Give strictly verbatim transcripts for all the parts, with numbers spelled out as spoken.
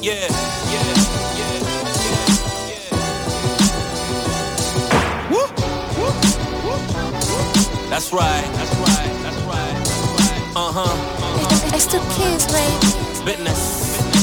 yeah, yeah, yeah, yeah, yeah. Woo, woo, woo, woo. That's right, that's right, that's right, that's right. Uh-huh, uh-huh. It's the kids, baby. Business.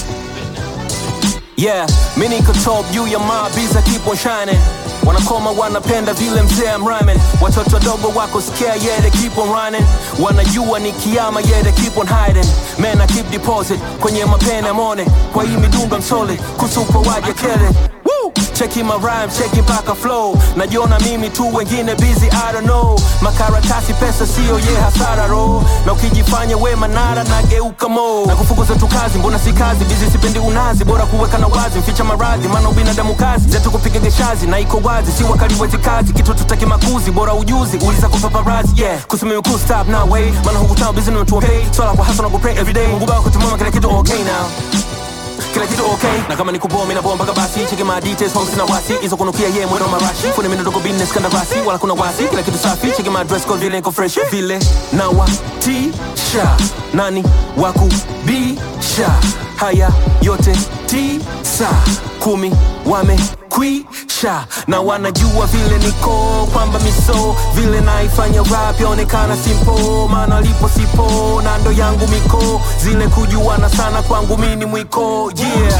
Yeah, mimi niko top juu ya mabiza keep on shining. Wanakoma wanapenda vile mzee I'm rhyming. Watoto dogo wako scare, yeah they keep on running. Wanajua ni kiama, yeah they keep on hiding. Man I keep deposit kwenye mapene I'm on it. Kwa hii midundo I'm solid, kusupo waje kele. Woo! Checking my rhymes, checking paka flow. Najiona mimi tu wengine busy, I don't know. Makaratasi pesa sio ye hasara ro. Na ukijifanya we manara na geuka mo. Na kufukuza tu kazi, mbona si kazi. Busy sipendi unazi, bora kuweka na wazi. Mficha maradhi, maana binadamu kazi. Zetu kupiga geshazi, na iko wazi. Si wakali wezi kazi, kitu tutaki makuzi. Bora ujuzi, uliza kwa paparazzi, yeah. Kusumi cool stop now way. Maana hukutana busy na tuwa pay. Swala kwa hustle na pray every day. Mungu baba kutumama kila kitu okay now. Kila kitu okay, na kama nikuboa mina bomba kabasi. Cheki my details, home sina wasi. Izo kunukia ye mwendo marashi. Fune mino dogo business kanda rasi. Wala kuna wasi, kila kitu safi. Cheki my dress code vile niko fresh. Vile na wa tisha. Nani waku bisha. Haya yote tisa kumi wame kwisha. Na wanajua vile niko kwamba miso. Vile naifanya rap yaonekana simple. Maana lipo sipo na ndo yangu miko. Zile kujuana sana kwangu mini mwiko. Yeah,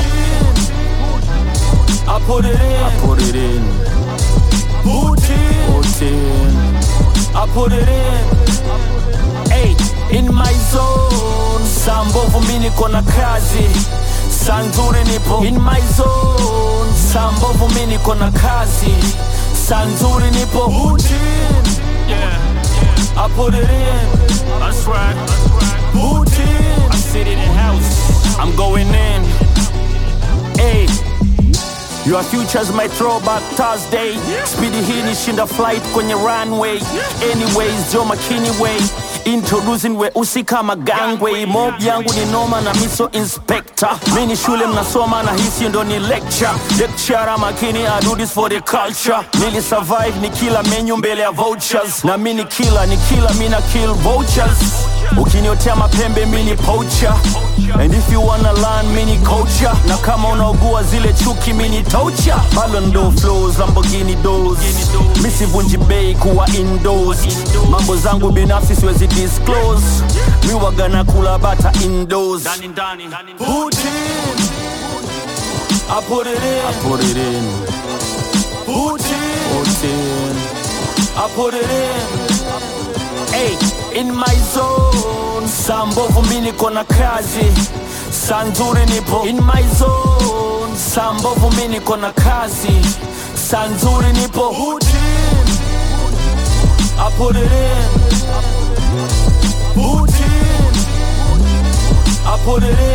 I put it in, I put it in, put in, put in, I put it in. Hey, in my zone. Sambovu mimi niko na kazi. Sanzuri nipo in my zone. Sambovu mimi niko na kazi. Sanzuri nipo put in. Yeah, yeah. I put it in. that's right, Put in. I sit in the house, I'm going in. Hey, your futures my throwback Thursday. Speedy hii nishinda flight kwenye runway. Anyways, Joe McKinney way. Introducing we usi kama gangway. Mob yangu ni noma na miso inspector. Mini shule mnasoma na hisi ndo ni lecture. Lecturer makini, I do this for the culture. Nili survive ni kila menu mbele ya vouchers. Na mini killer, ni killer mina kill vultures. Ukiniotea mapembe mini poacher. And if you wanna learn mini culture. Na kama unaugua zile chuki mini toucher. Ballon d'Or flows, Lamborghini doors. Misi vunji bei kuwa indoors. Mambo zangu binafsi siwezi disclose. Mi waga na kula bata indoors. Dani Dani, Put in, I put it in, I put it in, put in, put in, I put it in. Hey, in my zone. Sambovu mimi niko na kazi. Sanzuri nipo in my zone. Sambovu mimi niko na kazi. Sanzuri nipo put in, I put it in, put in, I put it in.